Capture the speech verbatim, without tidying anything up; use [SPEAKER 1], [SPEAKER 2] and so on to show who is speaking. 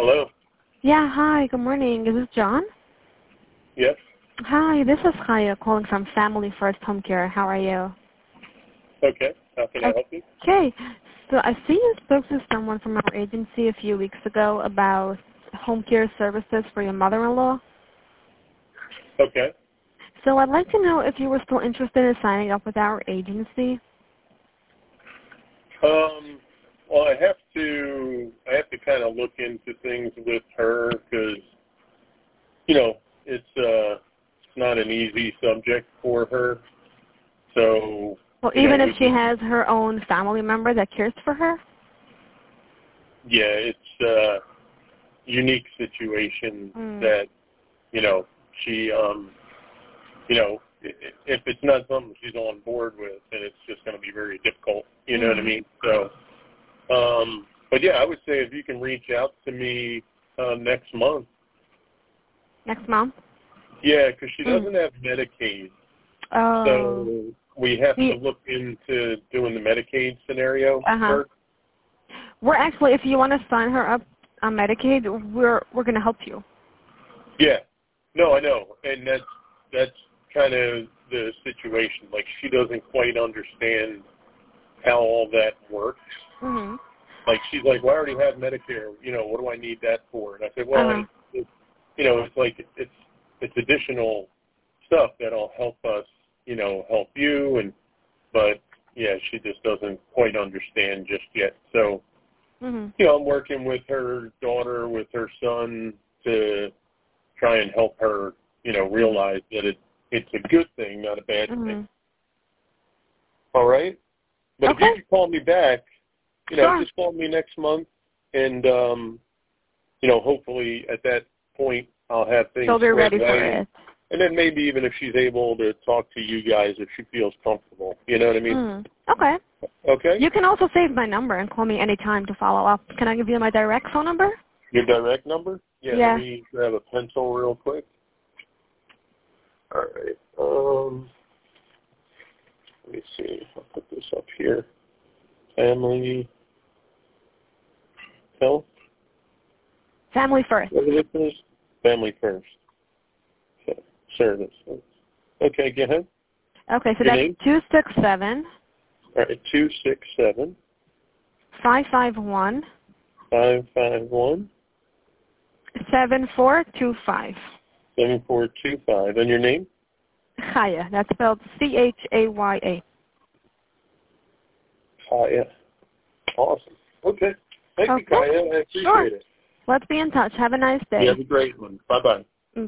[SPEAKER 1] Hello.
[SPEAKER 2] Yeah, hi, good morning. Is this John?
[SPEAKER 1] Yes.
[SPEAKER 2] Hi, this is Chaya calling from Family First Home Care. How are you?
[SPEAKER 1] Okay. How can I help you?
[SPEAKER 2] Okay. So I see you spoke to someone from our agency a few weeks ago about home care services for your mother-in-law.
[SPEAKER 1] Okay.
[SPEAKER 2] So I'd like to know if you were still interested in signing up with our agency.
[SPEAKER 1] Um, well, I have to, I have to kind of look into things with her because, you know, it's, uh, it's not an easy subject for her. So,
[SPEAKER 2] Well,
[SPEAKER 1] you
[SPEAKER 2] even
[SPEAKER 1] know,
[SPEAKER 2] if
[SPEAKER 1] we
[SPEAKER 2] she
[SPEAKER 1] just,
[SPEAKER 2] has her own family member that cares for her?
[SPEAKER 1] yeah, it's a unique situation
[SPEAKER 2] Mm.
[SPEAKER 1] that, you know, she, um, you know, i- if it's not something she's on board with, then it's just going to be very difficult. You know
[SPEAKER 2] Mm.
[SPEAKER 1] what I mean? So, um, but yeah, I would say if you can reach out to me uh, next month.
[SPEAKER 2] Next month?
[SPEAKER 1] Yeah, because she
[SPEAKER 2] Mm.
[SPEAKER 1] doesn't have Medicaid,
[SPEAKER 2] Oh.
[SPEAKER 1] so we have
[SPEAKER 2] We,
[SPEAKER 1] to look into doing the Medicaid scenario
[SPEAKER 2] uh-huh.
[SPEAKER 1] first.
[SPEAKER 2] We're actually, if you want to sign her up on Medicaid, we're we're going to help you.
[SPEAKER 1] Yeah, no, I know, and that's that's kind of the situation. Like she doesn't quite understand how all that works.
[SPEAKER 2] Mhm.
[SPEAKER 1] Like she's like, well, I already have Medicare. You know, what do I need that for? And I said, well,
[SPEAKER 2] Uh-huh.
[SPEAKER 1] it's, it's, you know, it's like it's it's additional stuff that'll help us, you know, help you. And but yeah, she just doesn't quite understand just yet. So,
[SPEAKER 2] Mhm.
[SPEAKER 1] you know, I'm working with her daughter, with her son, to try and help her, you know, realize that it it's a good thing, not a bad
[SPEAKER 2] Mhm.
[SPEAKER 1] thing. All right, but
[SPEAKER 2] Okay.
[SPEAKER 1] if you could call me back. You know,
[SPEAKER 2] Sure.
[SPEAKER 1] just call me next month, and um, you know, hopefully at that point I'll have things
[SPEAKER 2] She'll be
[SPEAKER 1] squared
[SPEAKER 2] ready for
[SPEAKER 1] away,
[SPEAKER 2] it.
[SPEAKER 1] and then maybe even if she's able to talk to you guys, if she feels comfortable, you know what I mean?
[SPEAKER 2] Mm. Okay.
[SPEAKER 1] Okay.
[SPEAKER 2] You can also save my number and call me anytime to follow up. Can I give you my direct phone number?
[SPEAKER 1] Your direct number? Yeah.
[SPEAKER 2] Yeah.
[SPEAKER 1] Let me grab a pencil real quick. All right. Um, let me see. I'll put this up here. Family Health.
[SPEAKER 2] Family First.
[SPEAKER 1] What is this? Family First. Okay. Service. Okay, go ahead.
[SPEAKER 2] Okay, so
[SPEAKER 1] Your
[SPEAKER 2] that's
[SPEAKER 1] name?
[SPEAKER 2] two six seven
[SPEAKER 1] All right, two six seven
[SPEAKER 2] five five one
[SPEAKER 1] five five one
[SPEAKER 2] seven four two five.
[SPEAKER 1] seven four two five. And your name?
[SPEAKER 2] Chaya. That's spelled C H A Y A.
[SPEAKER 1] Kaya. Awesome. Okay. Thank you,
[SPEAKER 2] Okay.
[SPEAKER 1] Kaya. I appreciate
[SPEAKER 2] Sure.
[SPEAKER 1] it.
[SPEAKER 2] Let's be in touch. Have a nice day.
[SPEAKER 1] You have a great one. Bye bye.